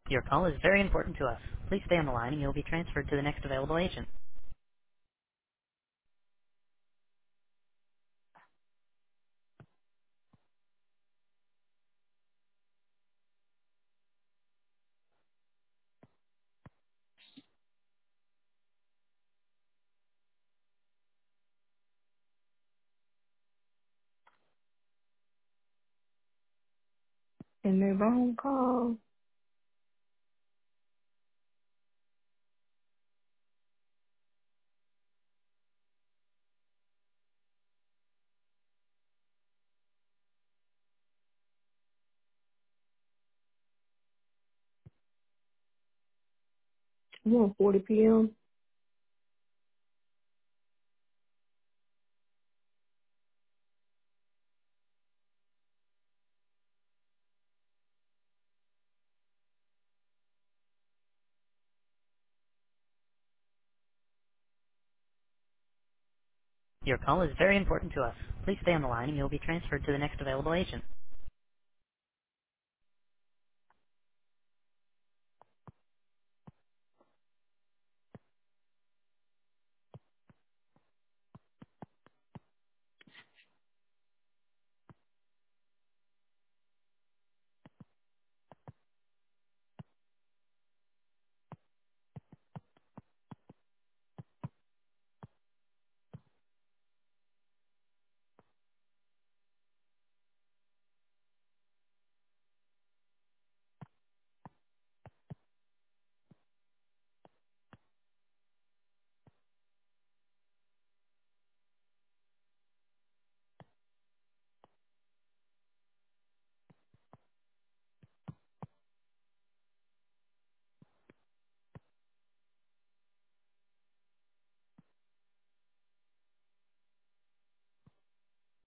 Your call is very important to us. Please stay on the line and you'll be transferred to the next available agent. And the wrong call. You want 40 p.m.? Your call is very important to us. Please stay on the line and you'll be transferred to the next available agent.